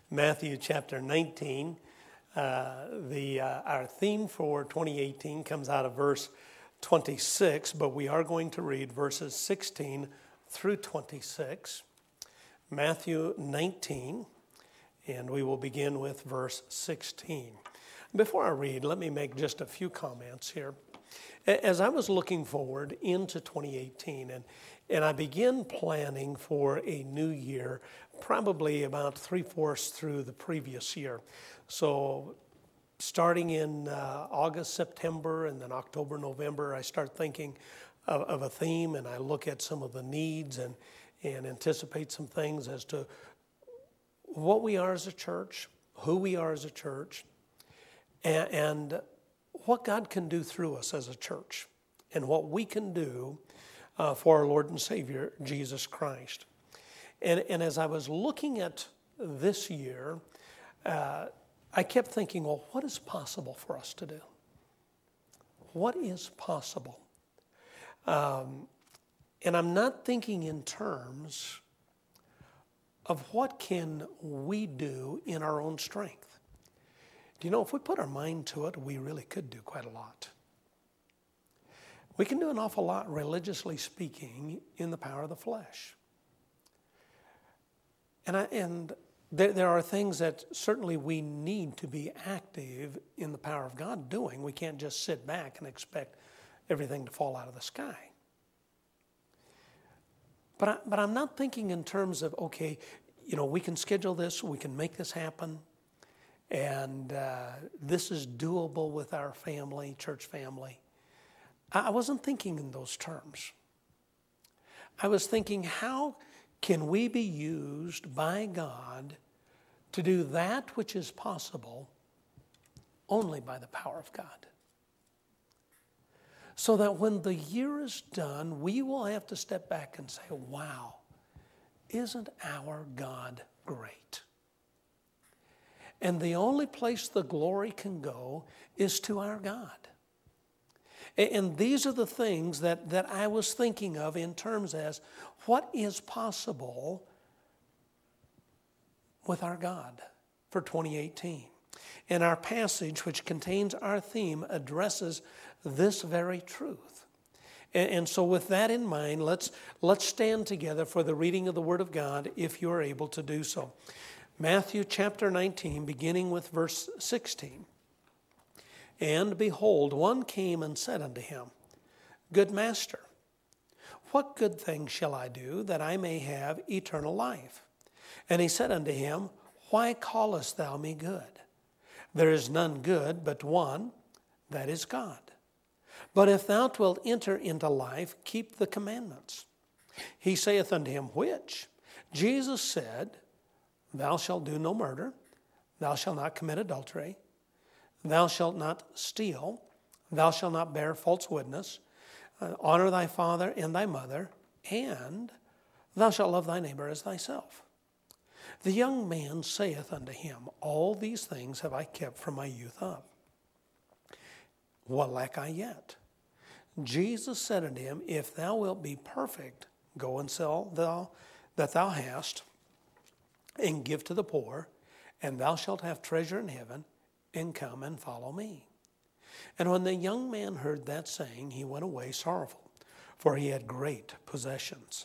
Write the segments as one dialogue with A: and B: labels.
A: Matthew chapter 19. Our theme for 2018 comes out of verse 26, but we are going to read verses 16 through 26. Matthew 19, and we will begin with verse 16. Before I read, let me make just a few comments here. As I was looking forward into 2018, and I began planning for a new year, probably about 3/4 through the previous year. So starting in August, September, and then October, November, I start thinking of a theme, and I look at some of the needs and anticipate some things as to what we are as a church, who we are as a church, and what God can do through us as a church, and what we can do for our Lord and Savior, Jesus Christ. And as I was looking at this year, I kept thinking, well, what is possible for us to do? What is possible? And I'm not thinking in terms of what can we do in our own strength. Do you know, if we put our mind to it, we really could do quite a lot. We can do an awful lot, religiously speaking, in the power of the flesh. And there are things that certainly we need to be active in the power of God doing. We can't just sit back and expect everything to fall out of the sky. But I'm not thinking in terms of, okay, you know, we can schedule this, we can make this happen, and this is doable with our family, church family. I wasn't thinking in those terms. I was thinking, how can we be used by God to do that which is possible only by the power of God? So that when the year is done, we will have to step back and say, wow, isn't our God great? And the only place the glory can go is to our God. And these are the things that I was thinking of in terms as what is possible with our God for 2018. And our passage, which contains our theme, addresses this very truth. And so with that in mind, let's stand together for the reading of the Word of God, if you're able to do so. Matthew chapter 19, beginning with verse 16. And behold, one came and said unto him, Good master, what good thing shall I do that I may have eternal life? And he said unto him, Why callest thou me good? There is none good but one, that is God. But if thou wilt enter into life, keep the commandments. He saith unto him, Which? Jesus said, Thou shalt do no murder, thou shalt not commit adultery, thou shalt not steal, thou shalt not bear false witness, honor thy father and thy mother, and thou shalt love thy neighbor as thyself. The young man saith unto him, All these things have I kept from my youth up. What lack I yet? Jesus said unto him, If thou wilt be perfect, go and sell that thou hast, and give to the poor, and thou shalt have treasure in heaven, and come and follow me. And when the young man heard that saying, he went away sorrowful, for he had great possessions.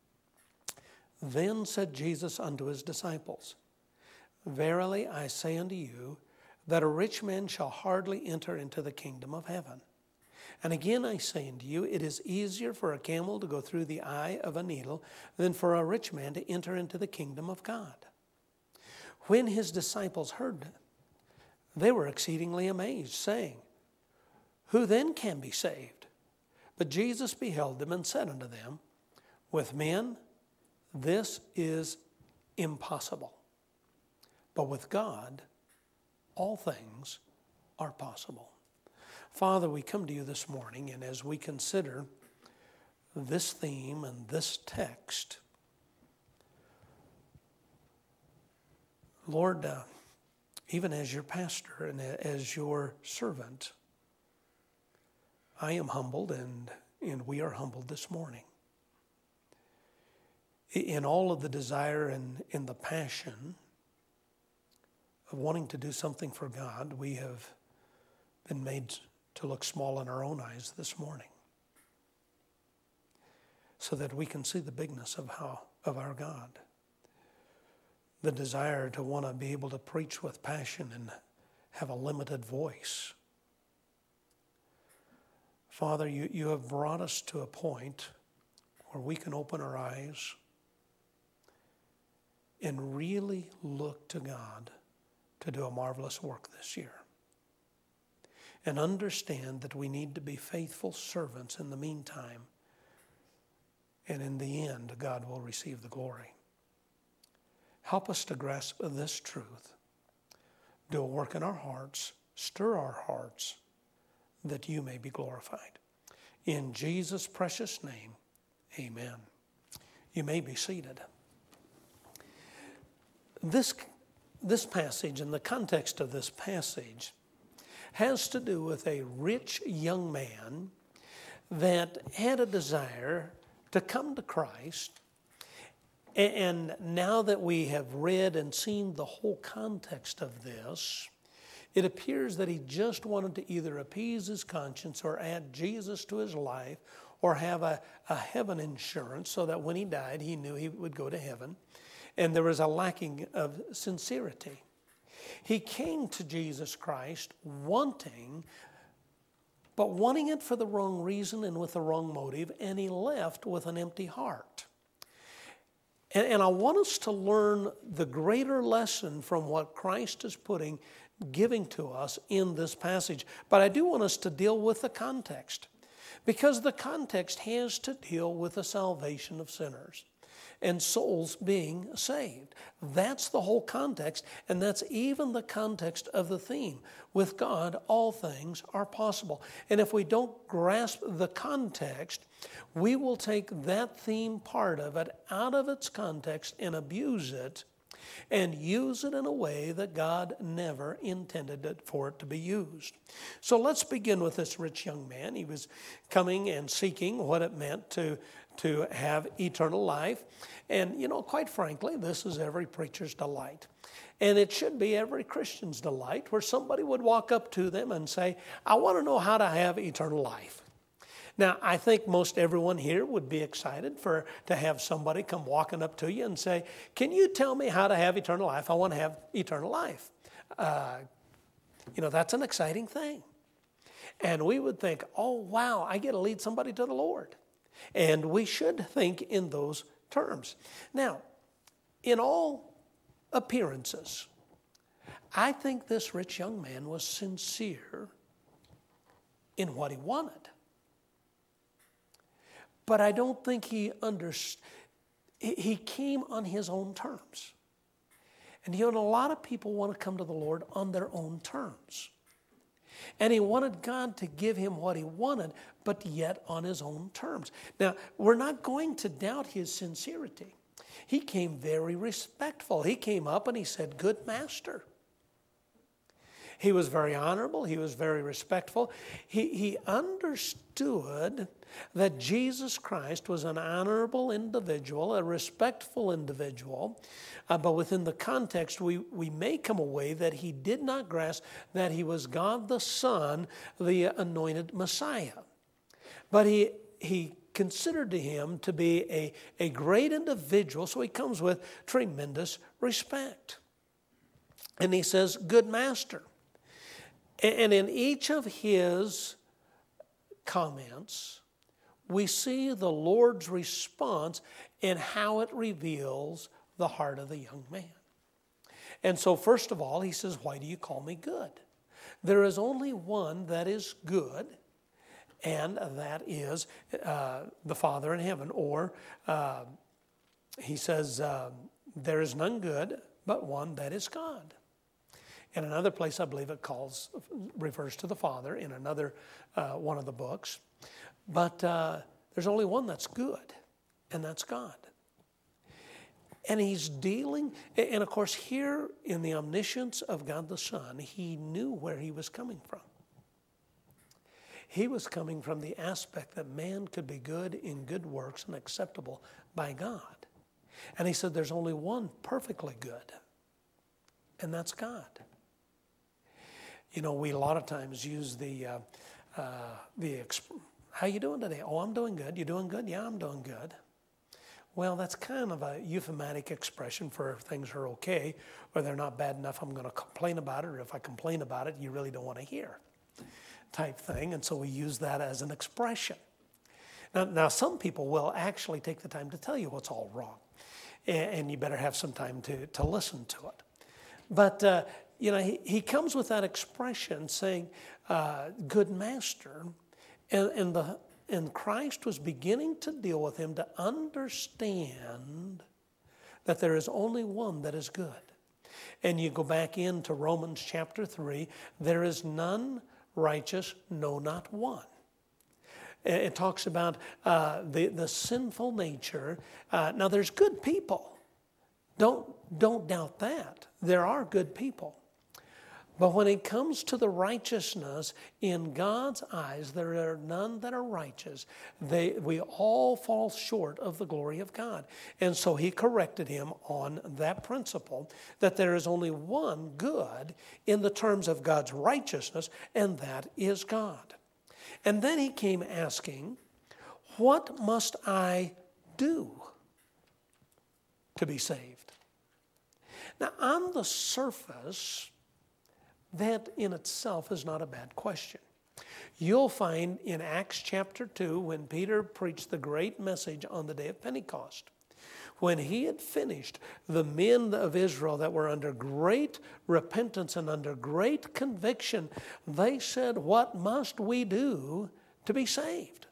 A: Then said Jesus unto his disciples, Verily I say unto you, that a rich man shall hardly enter into the kingdom of heaven. And again I say unto you, it is easier for a camel to go through the eye of a needle than for a rich man to enter into the kingdom of God. When his disciples heard it, they were exceedingly amazed, saying, Who then can be saved? But Jesus beheld them and said unto them, With men this is impossible, but with God all things are possible. Father, we come to you this morning, and as we consider this theme and this text, Lord, even as your pastor and as your servant, I am humbled, and we are humbled this morning. In all of the desire and in the passion of wanting to do something for God, we have been made to look small in our own eyes this morning, so that we can see the bigness of our God. The desire to want to be able to preach with passion and have a limited voice. Father, you have brought us to a point where we can open our eyes and really look to God to do a marvelous work this year. And understand that we need to be faithful servants in the meantime. And in the end, God will receive the glory. Help us to grasp this truth. Do a work in our hearts, stir our hearts, that you may be glorified. In Jesus' precious name, amen. You may be seated. This passage, and the context of this passage, has to do with a rich young man that had a desire to come to Christ. And now that we have read and seen the whole context of this, it appears that he just wanted to either appease his conscience or add Jesus to his life or have a heaven insurance so that when he died, he knew he would go to heaven. And there was a lacking of sincerity. He came to Jesus Christ wanting it for the wrong reason and with the wrong motive, and he left with an empty heart. And I want us to learn the greater lesson from what Christ is giving to us in this passage. But I do want us to deal with the context, because the context has to deal with the salvation of sinners and souls being saved. That's the whole context, and that's even the context of the theme. With God, all things are possible. And if we don't grasp the context, we will take that theme part of it out of its context and abuse it and use it in a way that God never intended for it to be used. So let's begin with this rich young man. He was coming and seeking what it meant to have eternal life. And, quite frankly, this is every preacher's delight. And it should be every Christian's delight, where somebody would walk up to them and say, I want to know how to have eternal life. Now, I think most everyone here would be excited to have somebody come walking up to you and say, can you tell me how to have eternal life? I want to have eternal life. That's an exciting thing. And we would think, oh, wow, I get to lead somebody to the Lord. And we should think in those terms. Now, in all appearances, I think this rich young man was sincere in what he wanted. But I don't think he understood. He came on his own terms. And a lot of people want to come to the Lord on their own terms. And he wanted God to give him what he wanted, but yet on his own terms. Now, we're not going to doubt his sincerity. He came very respectful. He came up and he said, "Good master." He was very honorable. He was very respectful. He understood that Jesus Christ was an honorable individual, a respectful individual. But within the context, we may come away that he did not grasp that he was God the Son, the anointed Messiah. But he considered him to be a great individual, so he comes with tremendous respect. And he says, "Good master." And in each of his comments, we see the Lord's response in how it reveals the heart of the young man. And so first of all, he says, "Why do you call me good?" There is only one that is good, and that is the Father in heaven. Or he says, there is none good but one, that is God. In another place, I believe it refers to the Father in another one of the books. But there's only one that's good, and that's God. And he's dealing, and of course here in the omniscience of God the Son, he knew where he was coming from. He was coming from the aspect that man could be good in good works and acceptable by God. And he said there's only one perfectly good, and that's God. You know, we a lot of times use how you doing today? Oh, I'm doing good. You doing good? Yeah, I'm doing good. Well, that's kind of a euphemistic expression for if things are okay, or they're not bad enough, I'm going to complain about it, or if I complain about it, you really don't want to hear, type thing. And so we use that as an expression. Now some people will actually take the time to tell you what's all wrong, and you better have some time to listen to it. But, he comes with that expression saying, good master, and Christ was beginning to deal with him to understand that there is only one that is good. And you go back into Romans chapter 3, there is none righteous, no, not one. It talks about the sinful nature. Now there's good people. Don't doubt that. There are good people. But when it comes to the righteousness, in God's eyes, there are none that are righteous. We all fall short of the glory of God. And so he corrected him on that principle, that there is only one good in the terms of God's righteousness, and that is God. And then he came asking, what must I do to be saved? Now, on the surface, that in itself is not a bad question. You'll find in Acts chapter 2, when Peter preached the great message on the day of Pentecost, when he had finished, the men of Israel that were under great repentance and under great conviction, they said, what must we do to be saved?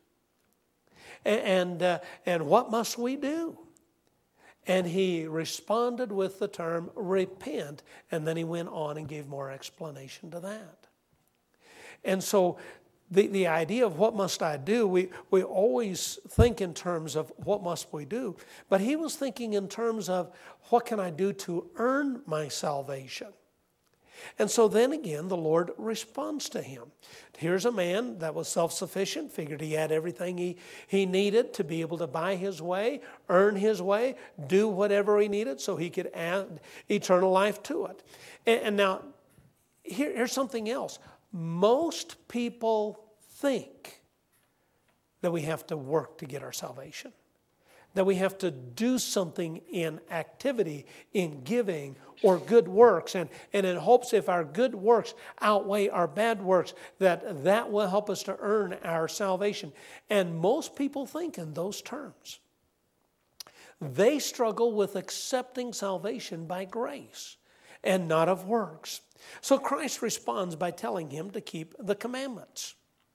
A: And what must we do? And he responded with the term repent, and then he went on and gave more explanation to that. And so the idea of what must I do, we always think in terms of what must we do, but he was thinking in terms of what can I do to earn my salvation? And so then again, the Lord responds to him. Here's a man that was self-sufficient, figured he had everything he needed to be able to buy his way, earn his way, do whatever he needed so he could add eternal life to it. And now, here's something else. Most people think that we have to work to get our salvation, that we have to do something in activity, in giving, or good works, and in hopes if our good works outweigh our bad works, that will help us to earn our salvation. And most people think in those terms. They struggle with accepting salvation by grace and not of works. So Christ responds by telling him to keep the commandments.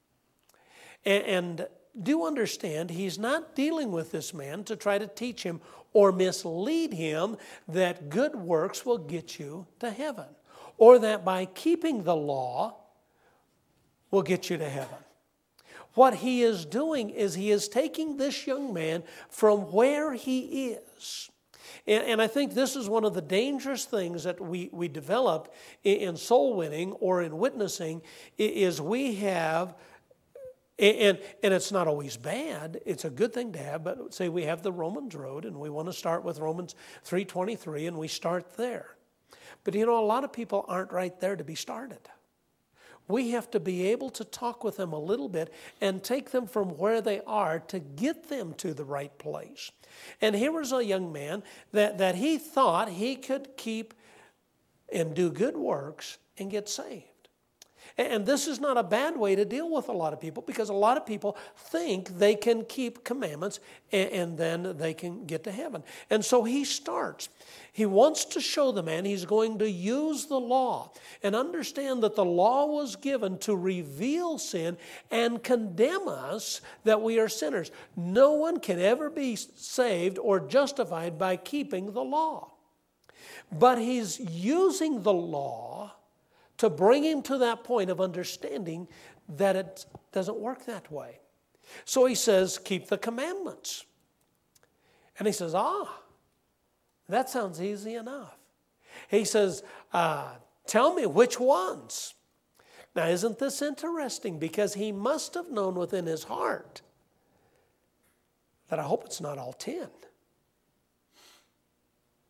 A: And do understand, he's not dealing with this man to try to teach him or mislead him that good works will get you to heaven, or that by keeping the law will get you to heaven. What he is doing is he is taking this young man from where he is. And I think this is one of the dangerous things that we develop in soul winning or in witnessing, is we have, and it's not always bad, it's a good thing to have, but say we have the Romans road and we want to start with Romans 3:23 and we start there. But a lot of people aren't right there to be started. We have to be able to talk with them a little bit and take them from where they are to get them to the right place. And here was a young man that he thought he could keep and do good works and get saved. And this is not a bad way to deal with a lot of people, because a lot of people think they can keep commandments and then they can get to heaven. And so he starts. He wants to show the man he's going to use the law and understand that the law was given to reveal sin and condemn us that we are sinners. No one can ever be saved or justified by keeping the law. But he's using the law to bring him to that point of understanding that it doesn't work that way. So he says, keep the commandments. And he says, that sounds easy enough. He says, tell me which ones. Now, isn't this interesting? Because he must have known within his heart that I hope it's not all 10.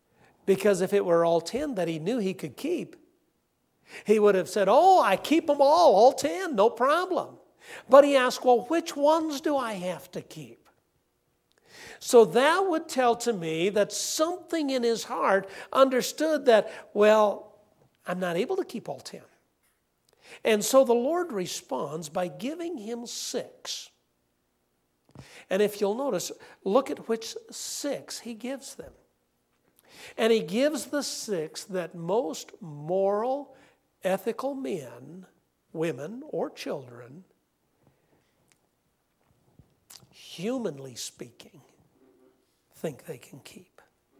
A: Because if it were all 10 that he knew he could keep, he would have said, oh, I keep them all 10, no problem. But he asked, well, which ones do I have to keep? So that would tell to me that something in his heart understood that, well, I'm not able to keep all 10. And so the Lord responds by giving him 6. And if you'll notice, look at which 6 he gives them. And he gives the 6 that most moral, ethical men, women, or children, humanly speaking, think they can keep.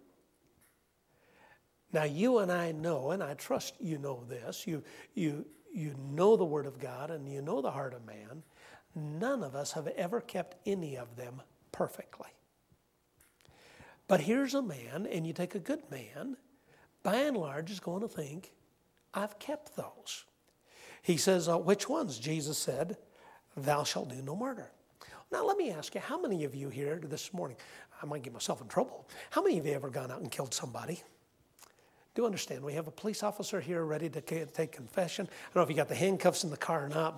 A: Now you and I know, and I trust you know this, you know the Word of God and you know the heart of man. None of us have ever kept any of them perfectly. But here's a man, and you take a good man, by and large is going to think, I've kept those. He says, which ones? Jesus said, thou shalt do no murder. Now let me ask you, how many of you here this morning, I might get myself in trouble, how many of you ever gone out and killed somebody? Do understand, we have a police officer here ready to take confession. I don't know if you got the handcuffs in the car or not,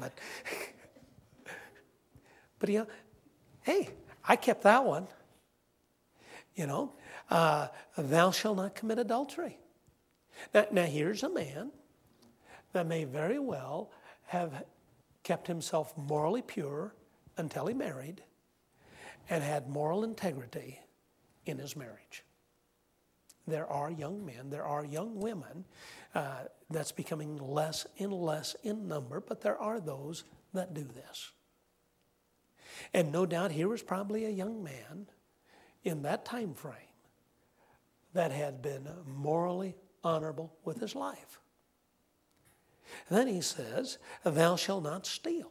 A: but you know, hey, I kept that one. You know, thou shalt not commit adultery. Now here's a man that may very well have kept himself morally pure until he married and had moral integrity in his marriage. There are young men, there are young women, that's becoming less and less in number, but there are those that do this. And no doubt here was probably a young man in that time frame that had been morally honorable with his life. And then he says, thou shalt not steal.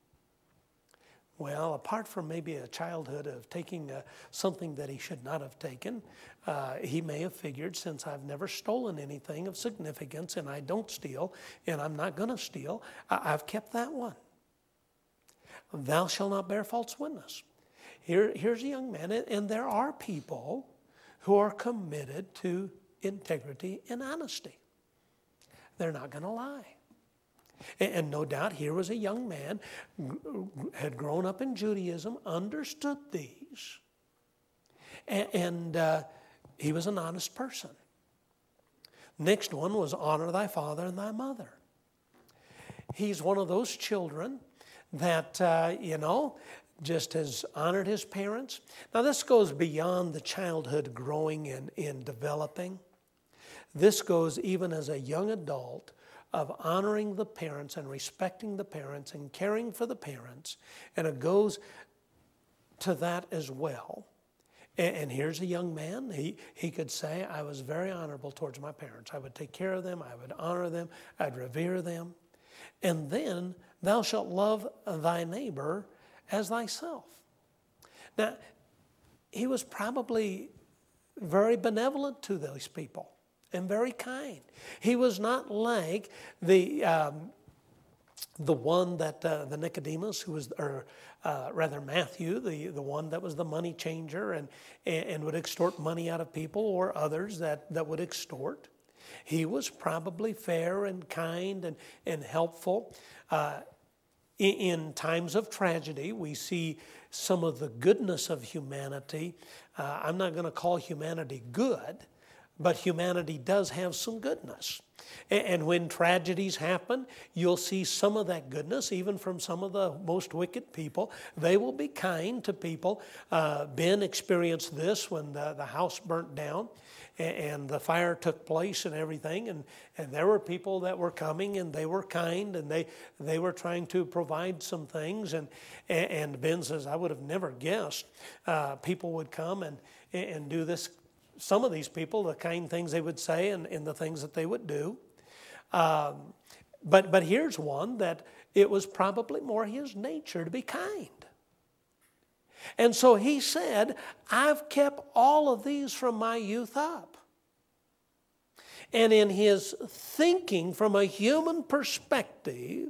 A: Well, apart from maybe a childhood of taking something that he should not have taken, he may have figured, since I've never stolen anything of significance and I don't steal and I'm not going to steal, I've kept that one. Thou shalt not bear false witness. Here's a young man, and there are people who are committed to integrity and honesty. They're not going to lie. And no doubt here was a young man, had grown up in Judaism, understood these, and he was an honest person. Next one was honor thy father and thy mother. He's one of those children that, just has honored his parents. Now this goes beyond the childhood growing and developing. This goes even as a young adult of honoring the parents and respecting the parents and caring for the parents. And it goes to that as well. And here's a young man. He could say, I was very honorable towards my parents. I would take care of them. I would honor them. I'd revere them. And then thou shalt love thy neighbor as thyself. Now, he was probably very benevolent to those people and very kind. He was not like the one that the Nicodemus, who was, rather Matthew, the one that was the money changer and would extort money out of people, or others that would extort. He was probably fair and kind and helpful. In times of tragedy, we see some of the goodness of humanity. I'm not going to call humanity good, but humanity does have some goodness. And when tragedies happen, you'll see some of that goodness, even from some of the most wicked people. They will be kind to people. Ben experienced this when the house burnt down and the fire took place and everything. And there were people that were coming, and they were kind, and they were trying to provide some things. And Ben says, I would have never guessed people would come and do this. Some of these people, the kind things they would say and the things that they would do. But here's one that it was probably more his nature to be kind. And so he said, I've kept all of these from my youth up. And in his thinking from a human perspective,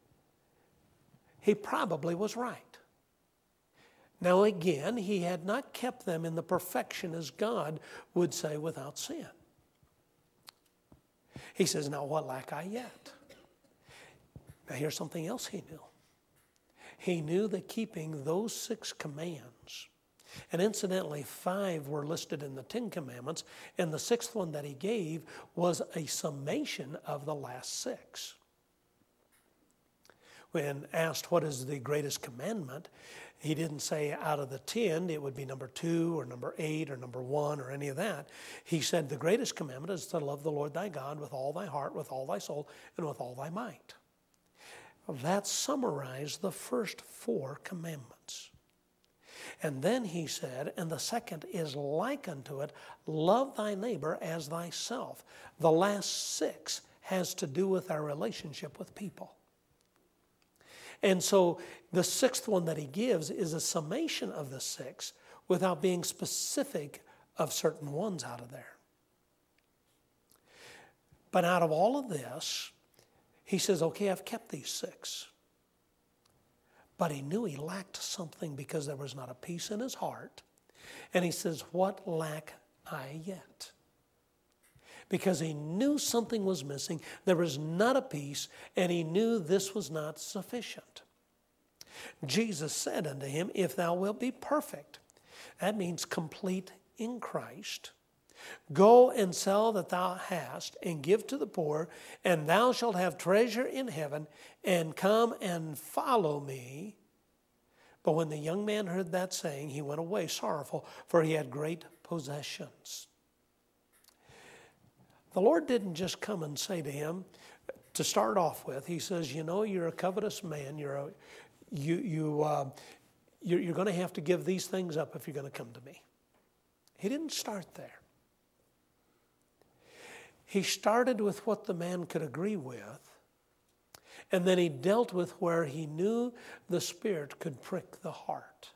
A: he probably was right. Now again, he had not kept them in the perfection as God would say without sin. He says, now what lack I yet? Now here's something else he knew. He knew that keeping those 6 commands, and incidentally 5 were listed in the 10 commandments, and the 6th one that he gave was a summation of the last 6. When asked what is the greatest commandment, he didn't say out of the 10 it would be number 2 or number 8 or number 1 or any of that. He said the greatest commandment is to love the Lord thy God with all thy heart, with all thy soul, and with all thy might. That summarized the first 4 commandments. And then he said, and the second is like unto it, love thy neighbor as thyself. The last 6 has to do with our relationship with people. And so the 6th one that he gives is a summation of the 6 without being specific of certain ones out of there. But out of all of this, he says, okay, I've kept these 6. But he knew he lacked something because there was not a peace in his heart. And he says, what lack I yet? Because he knew something was missing. There was not a peace, and he knew this was not sufficient. Jesus said unto him, if thou wilt be perfect, that means complete in Christ, go and sell that thou hast, and give to the poor, and thou shalt have treasure in heaven, and come and follow me. But when the young man heard that saying, he went away sorrowful, for he had great possessions. The Lord didn't just come and say to him, to start off with, he says, you know, you're a covetous man. You're going to have to give these things up if you're going to come to me. He didn't start there. He started with what the man could agree with, and then he dealt with where he knew the Spirit could prick the heart.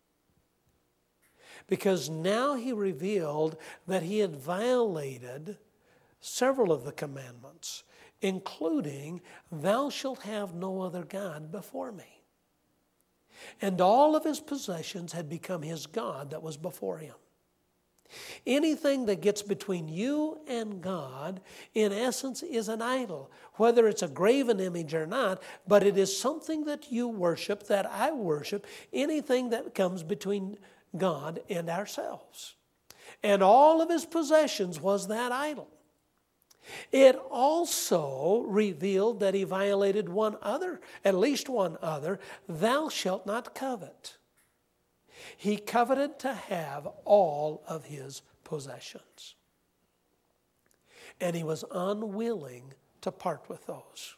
A: Because now he revealed that he had violated several of the commandments, including, thou shalt have no other God before me. And all of his possessions had become his God that was before him. Anything that gets between you and God, in essence, is an idol, whether it's a graven image or not, but it is something that you worship, that I worship, anything that comes between God and ourselves. And all of his possessions was that idol. It also revealed that he violated one other, at least one other, thou shalt not covet. He coveted to have all of his possessions. And he was unwilling to part with those.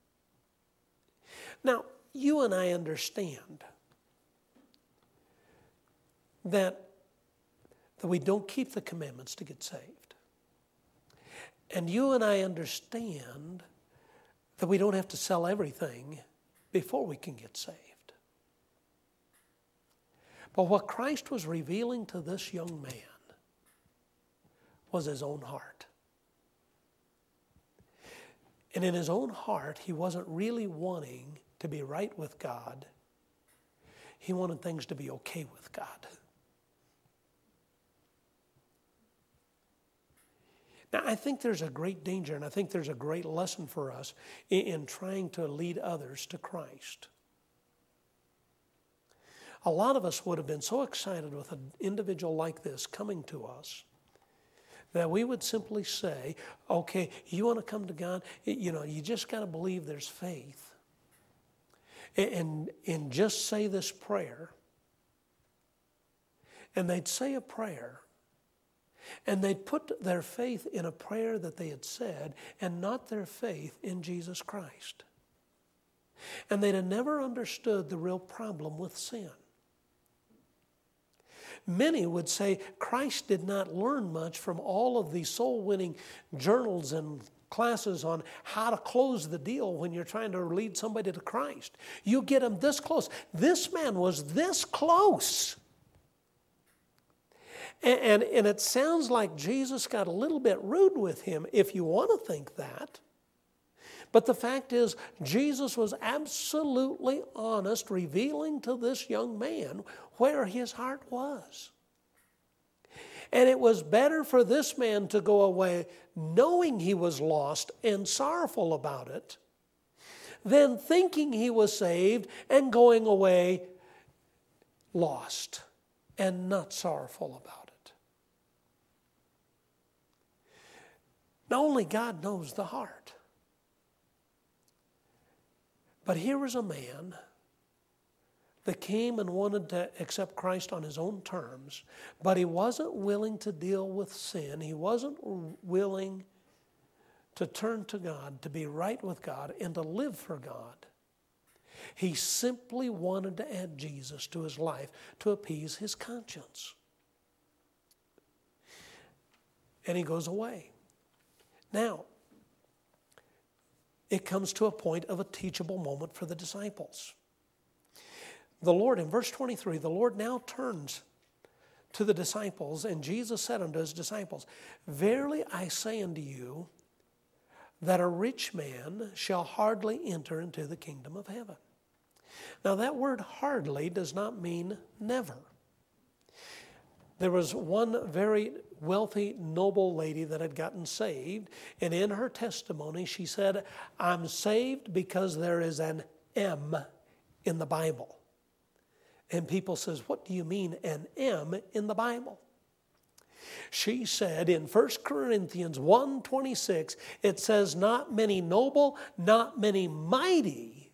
A: Now, you and I understand that we don't keep the commandments to get saved. And you and I understand that we don't have to sell everything before we can get saved. But what Christ was revealing to this young man was his own heart. And in his own heart, he wasn't really wanting to be right with God. He wanted things to be okay with God. Now, I think there's a great danger, and I think there's a great lesson for us in trying to lead others to Christ. A lot of us would have been so excited with an individual like this coming to us that we would simply say, okay, you want to come to God? You just got to believe there's faith. And just say this prayer. And they'd say a prayer. And they'd put their faith in a prayer that they had said and not their faith in Jesus Christ. And they'd have never understood the real problem with sin. Many would say Christ did not learn much from all of these soul-winning journals and classes on how to close the deal when you're trying to lead somebody to Christ. You get them this close. This man was this close. And it sounds like Jesus got a little bit rude with him, if you want to think that. But the fact is, Jesus was absolutely honest, revealing to this young man where his heart was. And it was better for this man to go away knowing he was lost and sorrowful about it than thinking he was saved and going away lost and not sorrowful about it. Now, only God knows the heart. But here was a man that came and wanted to accept Christ on his own terms, but he wasn't willing to deal with sin. He wasn't willing to turn to God, to be right with God, and to live for God. He simply wanted to add Jesus to his life to appease his conscience. And he goes away. Now, it comes to a point of a teachable moment for the disciples. The Lord, in verse 23, the Lord now turns to the disciples, and Jesus said unto his disciples, Verily I say unto you, that a rich man shall hardly enter into the kingdom of heaven. Now that word hardly does not mean never. There was one very wealthy, noble lady that had gotten saved, and in her testimony she said, I'm saved because there is an M in the Bible. And people says, what do you mean an M in the Bible? She said in 1 Corinthians 1:26, it says, not many noble, not many mighty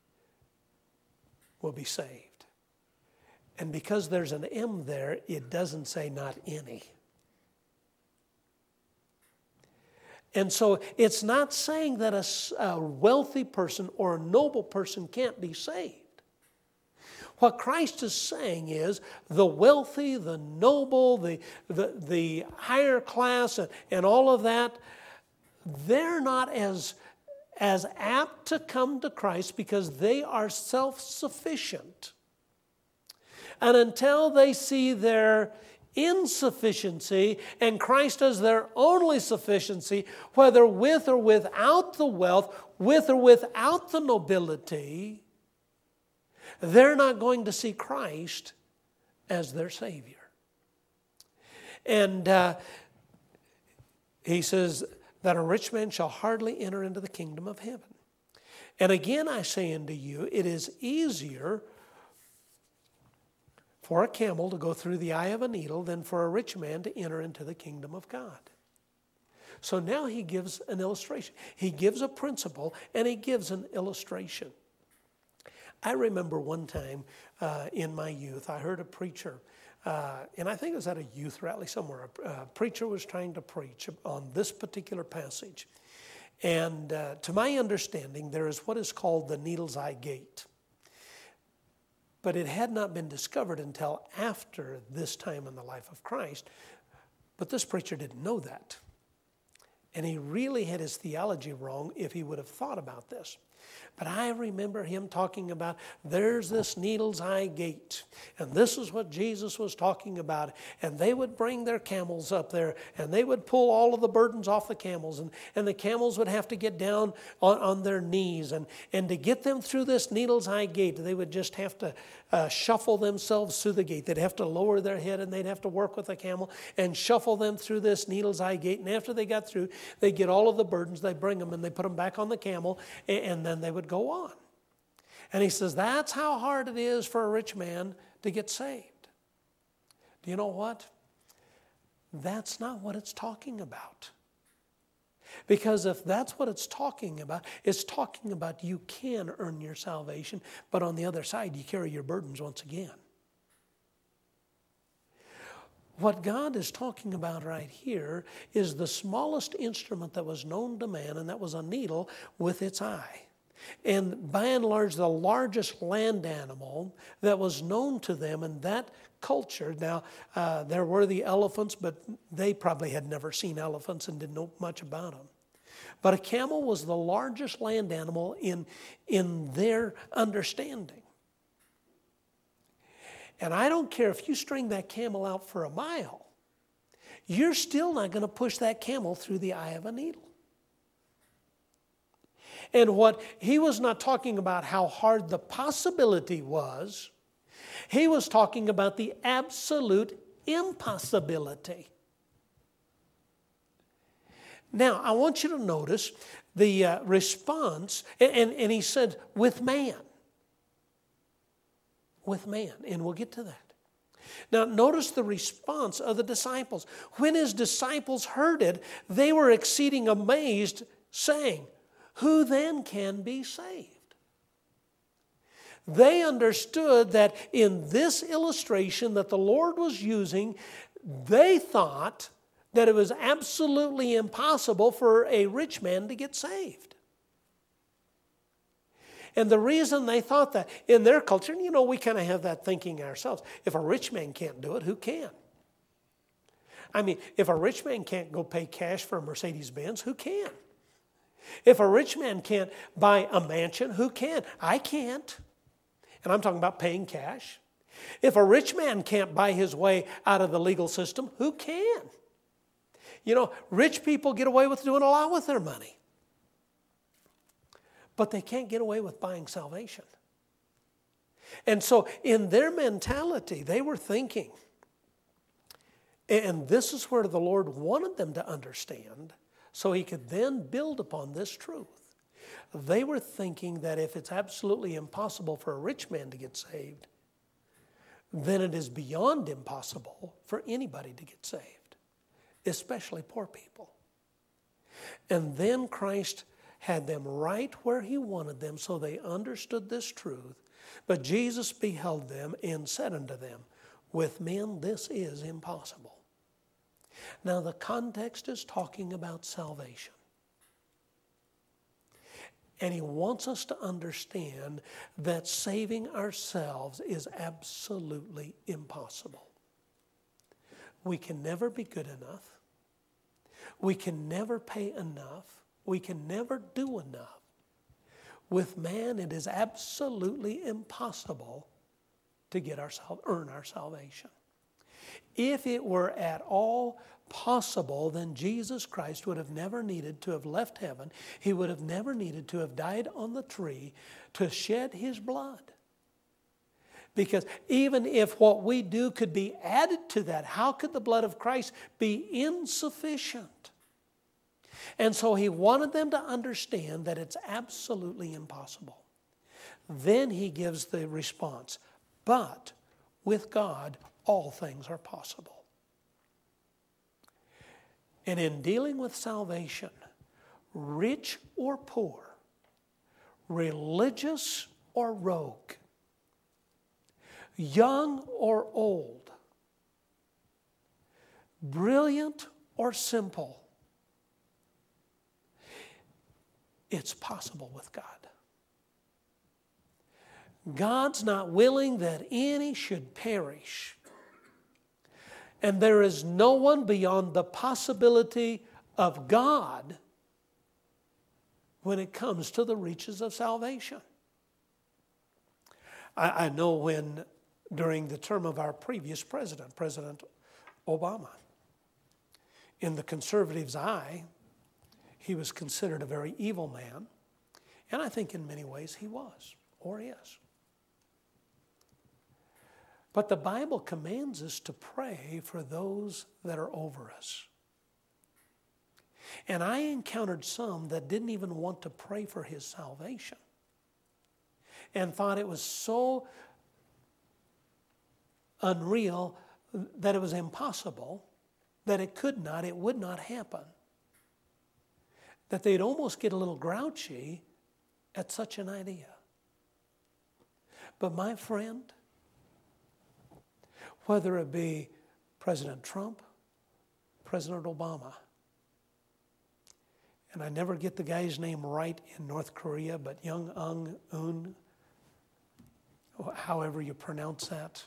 A: will be saved. And because there's an M there, it doesn't say not any. And so it's not saying that a wealthy person or a noble person can't be saved. What Christ is saying is the wealthy, the noble, the higher class, and all of that, they're not as apt to come to Christ because they are self-sufficient. And until they see their insufficiency and Christ as their only sufficiency, whether with or without the wealth, with or without the nobility, they're not going to see Christ as their Savior. And he says that a rich man shall hardly enter into the kingdom of heaven. And again I say unto you, it is easier for a camel to go through the eye of a needle than for a rich man to enter into the kingdom of God. So now he gives an illustration. He gives a principle and he gives an illustration. I remember one time in my youth, I heard a preacher, and I think it was at a youth rally somewhere. A preacher was trying to preach on this particular passage. And to my understanding, there is what is called the Needle's Eye Gate. But it had not been discovered until after this time in the life of Christ. But this preacher didn't know that. And he really had his theology wrong if he would have thought about this. But I remember him talking about, there's this Needle's Eye Gate. And this is what Jesus was talking about. And they would bring their camels up there. And they would pull all of the burdens off the camels. And the camels would have to get down on their knees. And to get them through this Needle's Eye Gate, they would just have to shuffle themselves through the gate. They'd have to lower their head and they'd have to work with the camel and shuffle them through this Needle's Eye Gate. And after they got through, they'd get all of the burdens, they'd bring them and they put them back on the camel, and then they would go on. And he says, that's how hard it is for a rich man to get saved. Do you know what? That's not what it's talking about. Because if that's what it's talking about you can earn your salvation, but on the other side, you carry your burdens once again. What God is talking about right here is the smallest instrument that was known to man, and that was a needle with its eye. And by and large, the largest land animal that was known to them in that culture. Now, there were the elephants, but they probably had never seen elephants and didn't know much about them. But a camel was the largest land animal in their understanding. And I don't care if you string that camel out for a mile, you're still not going to push that camel through the eye of a needle. And what he was not talking about how hard the possibility was, he was talking about the absolute impossibility. Now, I want you to notice the response, and he said, with man. With man, and we'll get to that. Now, notice the response of the disciples. When his disciples heard it, they were exceeding amazed, saying, who then can be saved? They understood that in this illustration that the Lord was using, they thought that it was absolutely impossible for a rich man to get saved. And the reason they thought that, in their culture, and we kind of have that thinking ourselves. If a rich man can't do it, who can? I mean, if a rich man can't go pay cash for a Mercedes-Benz, who can? If a rich man can't buy a mansion, who can? I can't. And I'm talking about paying cash. If a rich man can't buy his way out of the legal system, who can? Rich people get away with doing a lot with their money. But they can't get away with buying salvation. And so in their mentality, they were thinking, and this is where the Lord wanted them to understand, so He could then build upon this truth. They were thinking that if it's absolutely impossible for a rich man to get saved, then it is beyond impossible for anybody to get saved, especially poor people. And then Christ had them right where He wanted them, so they understood this truth. But Jesus beheld them and said unto them, with men this is impossible. Now the context is talking about salvation. And He wants us to understand that saving ourselves is absolutely impossible. We can never be good enough. We can never pay enough. We can never do enough. With man, it is absolutely impossible to earn our salvation. If it were at all possible, then Jesus Christ would have never needed to have left heaven. He would have never needed to have died on the tree to shed His blood. Because even if what we do could be added to that, how could the blood of Christ be insufficient? And so He wanted them to understand that it's absolutely impossible. Then He gives the response, but with God, all things are possible. And in dealing with salvation, rich or poor, religious or rogue, young or old, brilliant or simple, it's possible with God. God's not willing that any should perish. And there is no one beyond the possibility of God when it comes to the reaches of salvation. I know when, during the term of our previous president, President Obama, in the conservatives' eye, he was considered a very evil man. And I think in many ways he was, or is. But the Bible commands us to pray for those that are over us. And I encountered some that didn't even want to pray for his salvation and thought it was so unreal that it was impossible, that it would not happen, that they'd almost get a little grouchy at such an idea. But my friend, whether it be President Trump, President Obama, and I never get the guy's name right in North Korea, but Jong Un, however you pronounce that.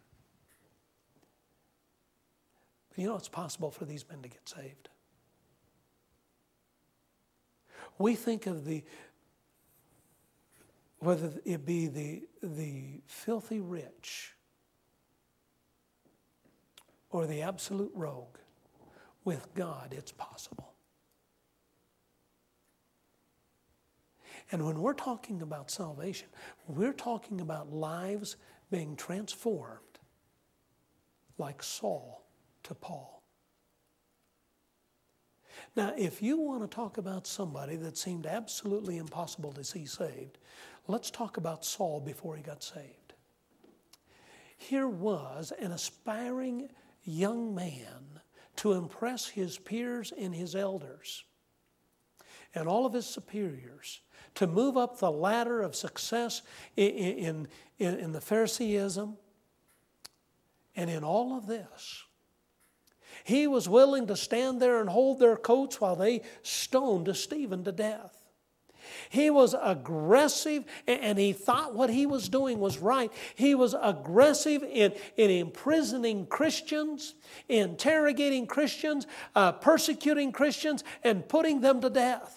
A: But it's possible for these men to get saved. We think of whether it be the filthy rich or the absolute rogue, with God it's possible. And when we're talking about salvation, we're talking about lives being transformed like Saul to Paul. Now, if you want to talk about somebody that seemed absolutely impossible to see saved, let's talk about Saul before he got saved. Here was an aspiring young man to impress his peers and his elders and all of his superiors, to move up the ladder of success in the Phariseeism and in all of this. He was willing to stand there and hold their coats while they stoned Stephen to death. He was aggressive, and he thought what he was doing was right. He was aggressive in imprisoning Christians, interrogating Christians, persecuting Christians, and putting them to death.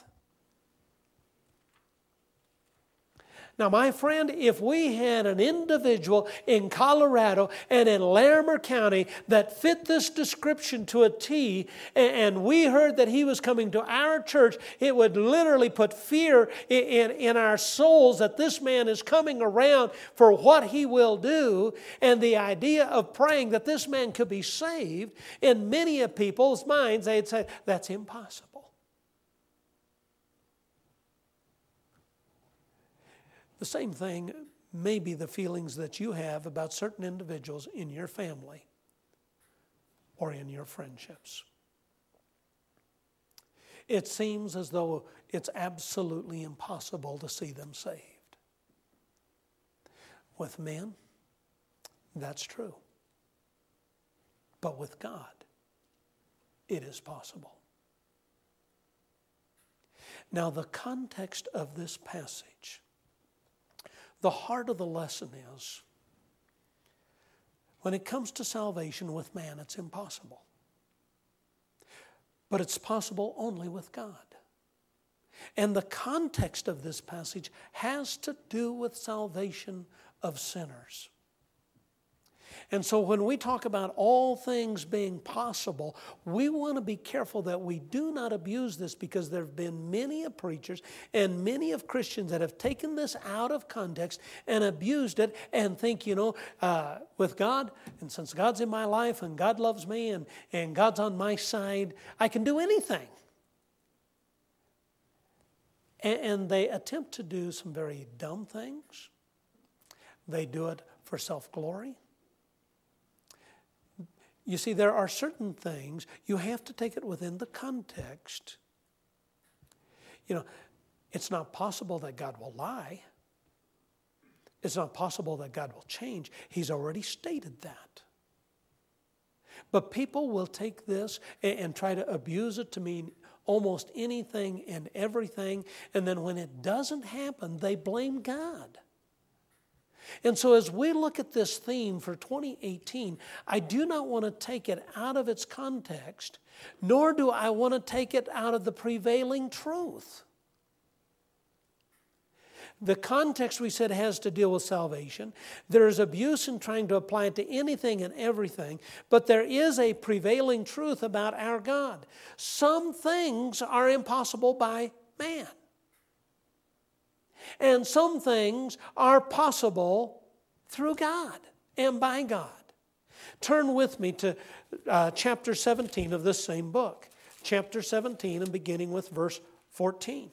A: Now, my friend, if we had an individual in Colorado and in Larimer County that fit this description to a T, and we heard that he was coming to our church, it would literally put fear in our souls that this man is coming around for what he will do. And the idea of praying that this man could be saved, in many of people's minds, they'd say, that's impossible. The same thing may be the feelings that you have about certain individuals in your family or in your friendships. It seems as though it's absolutely impossible to see them saved. With men, that's true. But with God, it is possible. Now, the context of this passage, the heart of the lesson is, when it comes to salvation with man, it's impossible. But it's possible only with God. And the context of this passage has to do with salvation of sinners. And so when we talk about all things being possible, we want to be careful that we do not abuse this, because there have been many of preachers and many of Christians that have taken this out of context and abused it and think, with God, and since God's in my life and God loves me and God's on my side, I can do anything. And they attempt to do some very dumb things. They do it for self-glory. You see, there are certain things, you have to take it within the context. It's not possible that God will lie. It's not possible that God will change. He's already stated that. But people will take this and try to abuse it to mean almost anything and everything, and then when it doesn't happen, they blame God. And so as we look at this theme for 2018, I do not want to take it out of its context, nor do I want to take it out of the prevailing truth. The context, we said, has to deal with salvation. There is abuse in trying to apply it to anything and everything, but there is a prevailing truth about our God. Some things are impossible by man. And some things are possible through God and by God. Turn with me to chapter 17 of this same book. Chapter 17, and beginning with verse 14.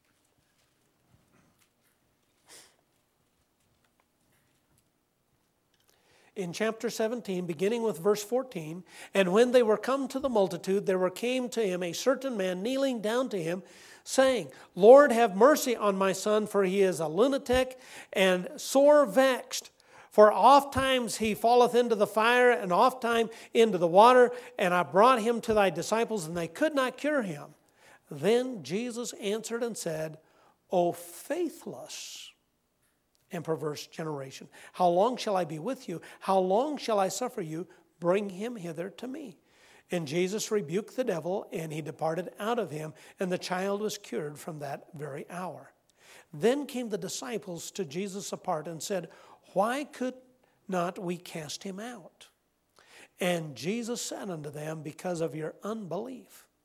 A: In chapter 17, beginning with verse 14, and when they were come to the multitude, there came to him a certain man kneeling down to him, saying, Lord, have mercy on my son, for he is a lunatic and sore vexed. For oft times he falleth into the fire, and oft time into the water. And I brought him to thy disciples, and they could not cure him. Then Jesus answered and said, O faithless and perverse generation, how long shall I be with you? How long shall I suffer you? Bring him hither to me. And Jesus rebuked the devil, and he departed out of him, and the child was cured from that very hour. Then came the disciples to Jesus apart and said, Why could not we cast him out? And Jesus said unto them, Because of your unbelief.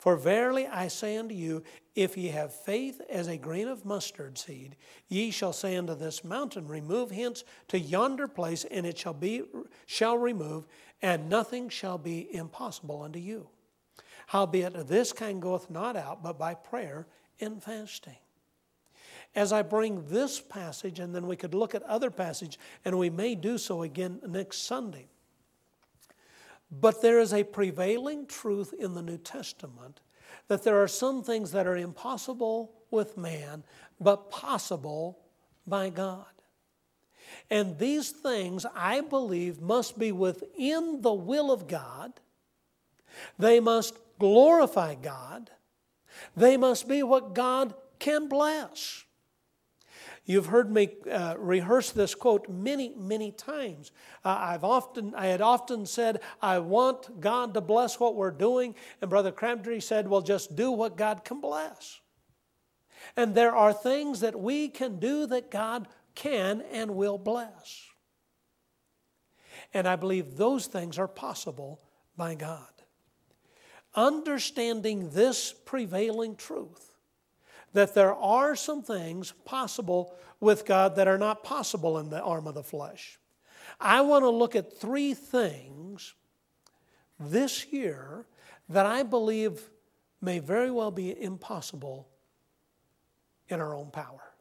A: For verily I say unto you, if ye have faith as a grain of mustard seed, ye shall say unto this mountain, remove hence to yonder place, and it shall remove, and nothing shall be impossible unto you. Howbeit this kind goeth not out, but by prayer and fasting. As I bring this passage, and then we could look at other passages, and we may do so again next Sunday. But there is a prevailing truth in the New Testament that there are some things that are impossible with man, but possible by God. And these things, I believe, must be within the will of God. They must glorify God. They must be what God can bless. You've heard me rehearse this quote many, many times. I had often said, I want God to bless what we're doing. And Brother Crabtree said, well, just do what God can bless. And there are things that we can do that God can and will bless. And I believe those things are possible by God. Understanding this prevailing truth, that there are some things possible with God that are not possible in the arm of the flesh. I want to look at 3 things this year that I believe may very well be impossible in our own power,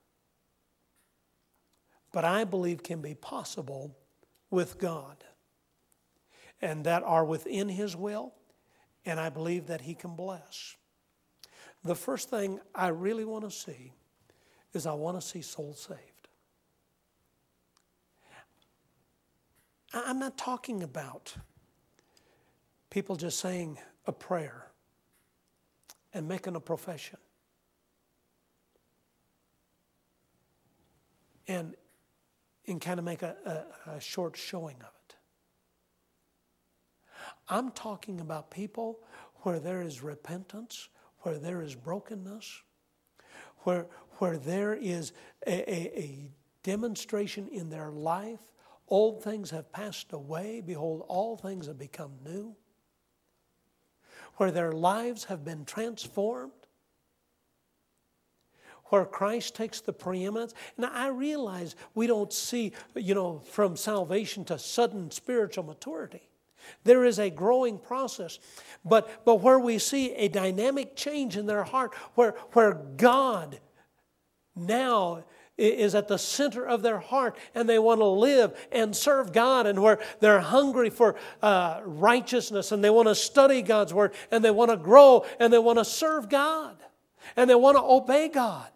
A: but I believe can be possible with God, and that are within His will, and I believe that He can bless. The first thing I really want to see is I want to see souls saved. I'm not talking about people just saying a prayer and making a profession and kind of make a short showing of it. I'm talking about people where there is repentance, where there is brokenness, where there is a demonstration in their life. Old things have passed away. Behold, all things have become new. Where their lives have been transformed. Where Christ takes the preeminence. Now, I realize we don't see, from salvation to sudden spiritual maturity. There is a growing process. But where we see a dynamic change in their heart, where God now is at the center of their heart and they want to live and serve God, and where they're hungry for righteousness and they want to study God's Word and they want to grow and they want to serve God and they want to obey God.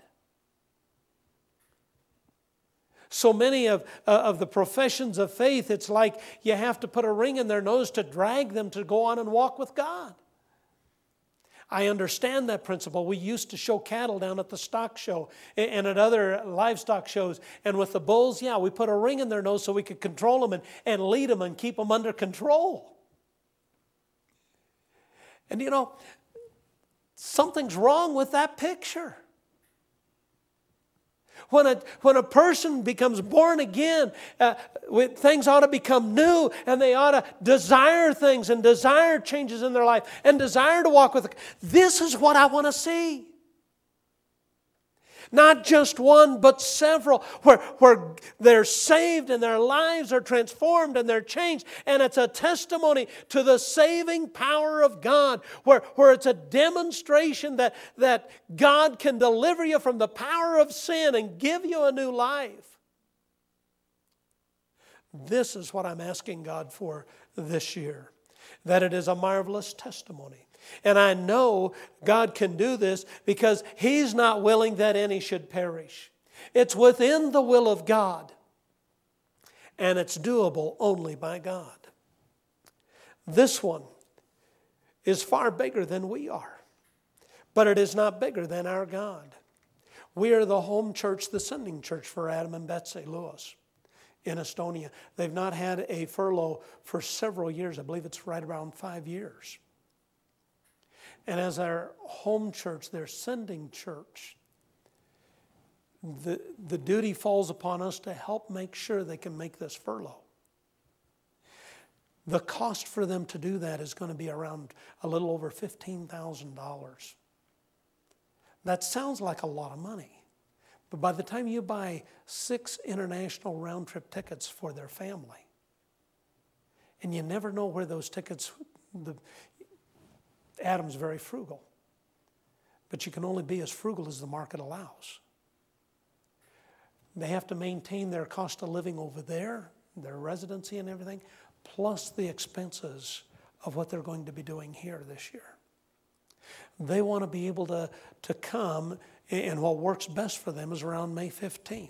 A: So many of the professions of faith, it's like you have to put a ring in their nose to drag them to go on and walk with God. I understand that principle. We used to show cattle down at the stock show and at other livestock shows. And with the bulls, we put a ring in their nose so we could control them and lead them and keep them under control. And something's wrong with that picture. When a person becomes born again, things ought to become new, and they ought to desire things and desire changes in their life and desire to walk with. This is what I want to see. Not just one, but several, where they're saved and their lives are transformed and they're changed. And it's a testimony to the saving power of God, where it's a demonstration that God can deliver you from the power of sin and give you a new life. This is what I'm asking God for this year, that it is a marvelous testimony. And I know God can do this because He's not willing that any should perish. It's within the will of God. And it's doable only by God. This one is far bigger than we are. But it is not bigger than our God. We are the home church, the sending church for Adam and Betsy Lewis in Estonia. They've not had a furlough for several years. I believe it's right around 5 years. And as our home church, their sending church, the duty falls upon us to help make sure they can make this furlough. The cost for them to do that is going to be around a little over $15,000. That sounds like a lot of money. But by the time you buy 6 international round-trip tickets for their family, and you never know where those tickets, Adam's very frugal. But you can only be as frugal as the market allows. They have to maintain their cost of living over there, their residency and everything, plus the expenses of what they're going to be doing here this year. They want to be able to come, and what works best for them is around May 15th.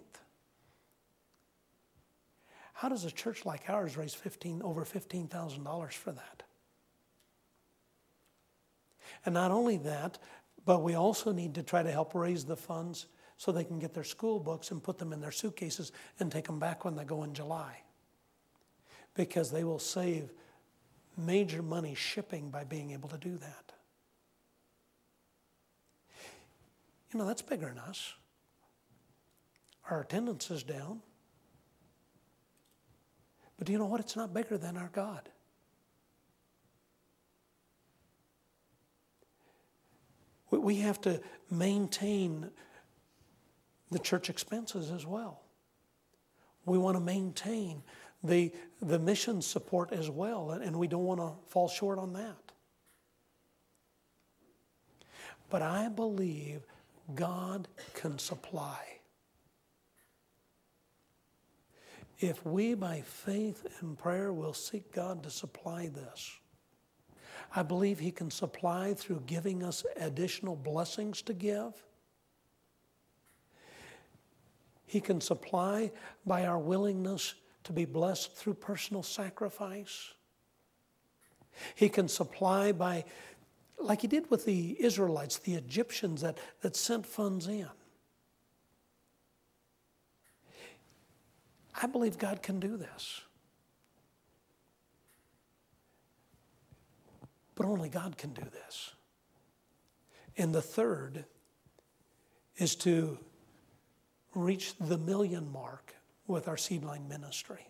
A: How does a church like ours raise over $15,000 for that? And not only that, but we also need to try to help raise the funds so they can get their school books and put them in their suitcases and take them back when they go in July. Because they will save major money shipping by being able to do that. You know, that's bigger than us. Our attendance is down. But do you know what? It's not bigger than our God. We have to maintain the church expenses as well. We want to maintain the mission support as well, and we don't want to fall short on that. But I believe God can supply. If we, by faith and prayer, will seek God to supply this, I believe He can supply through giving us additional blessings to give. He can supply by our willingness to be blessed through personal sacrifice. He can supply by, like He did with the Israelites, the Egyptians that sent funds in. I believe God can do this. But only God can do this. And the third is to reach the 1 million mark with our Seedline ministry.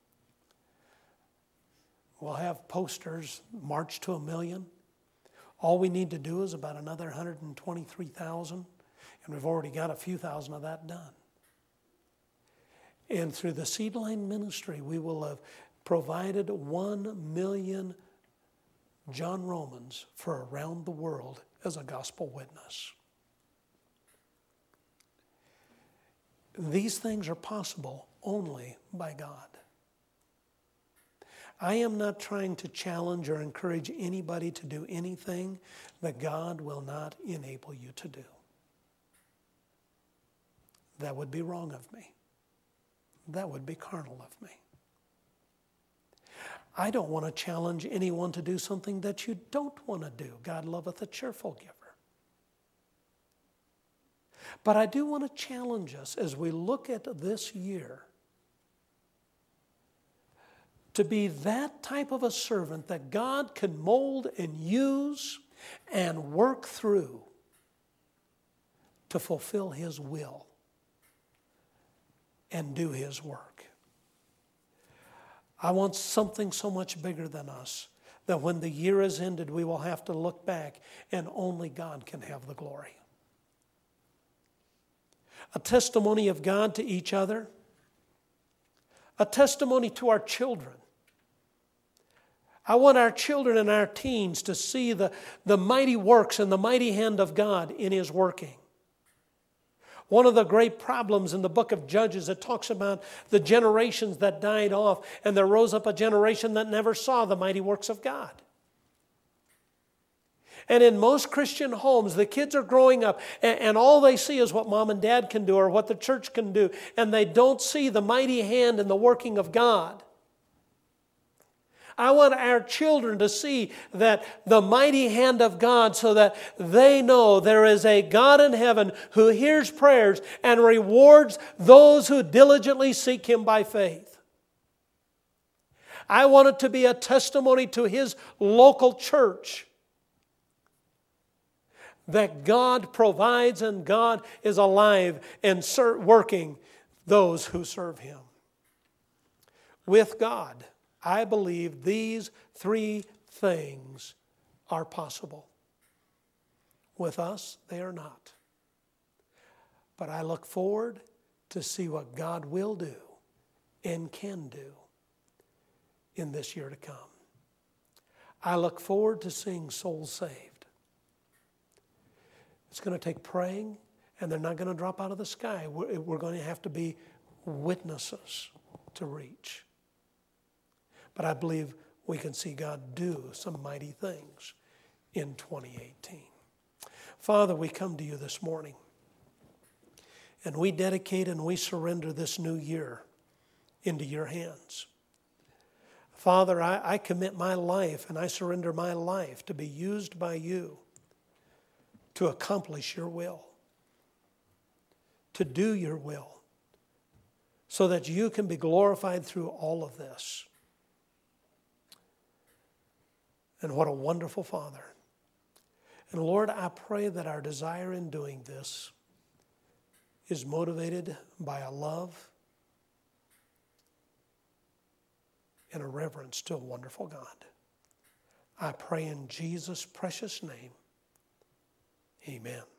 A: We'll have posters, March to 1 million. All we need to do is about another 123,000, and we've already got a few thousand of that done. And through the Seedline ministry, we will have provided 1 million John Romans for around the world as a gospel witness. These things are possible only by God. I am not trying to challenge or encourage anybody to do anything that God will not enable you to do. That would be wrong of me. That would be carnal of me. I don't want to challenge anyone to do something that you don't want to do. God loveth a cheerful giver. But I do want to challenge us as we look at this year to be that type of a servant that God can mold and use and work through to fulfill His will and do His work. I want something so much bigger than us that when the year is ended, we will have to look back and only God can have the glory. A testimony of God to each other, a testimony to our children. I want our children and our teens to see the mighty works and the mighty hand of God in His working. One of the great problems in the book of Judges, it talks about the generations that died off, and there rose up a generation that never saw the mighty works of God. And in most Christian homes, the kids are growing up, and all they see is what mom and dad can do or what the church can do, and they don't see the mighty hand and the working of God. I want our children to see that the mighty hand of God so that they know there is a God in heaven who hears prayers and rewards those who diligently seek Him by faith. I want it to be a testimony to His local church that God provides and God is alive and working those who serve Him. With God, I believe these three things are possible. With us, they are not. But I look forward to see what God will do and can do in this year to come. I look forward to seeing souls saved. It's going to take praying, and they're not going to drop out of the sky. We're going to have to be witnesses to reach. But I believe we can see God do some mighty things in 2018. Father, we come to you this morning, and we dedicate and we surrender this new year into your hands. Father, I commit my life and I surrender my life to be used by you to accomplish your will, to do your will, so that you can be glorified through all of this. And what a wonderful Father. And Lord, I pray that our desire in doing this is motivated by a love and a reverence to a wonderful God. I pray in Jesus' precious name. Amen.